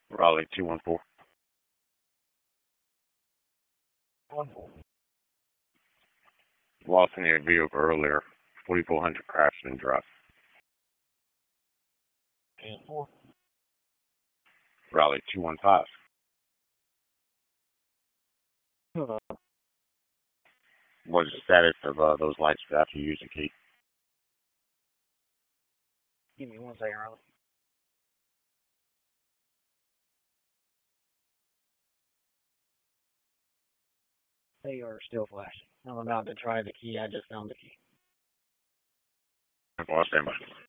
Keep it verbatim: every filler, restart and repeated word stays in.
Raleigh two one four. One four. Lost in your vehicle earlier. forty-four hundred Craftsman Drive. Ten four. Raleigh two one five. Uh, What's the status of uh, those lights after you use the key? give me one second, Riley. They are still flashing. I'm about to try the key. I just found the key. Well, stand by.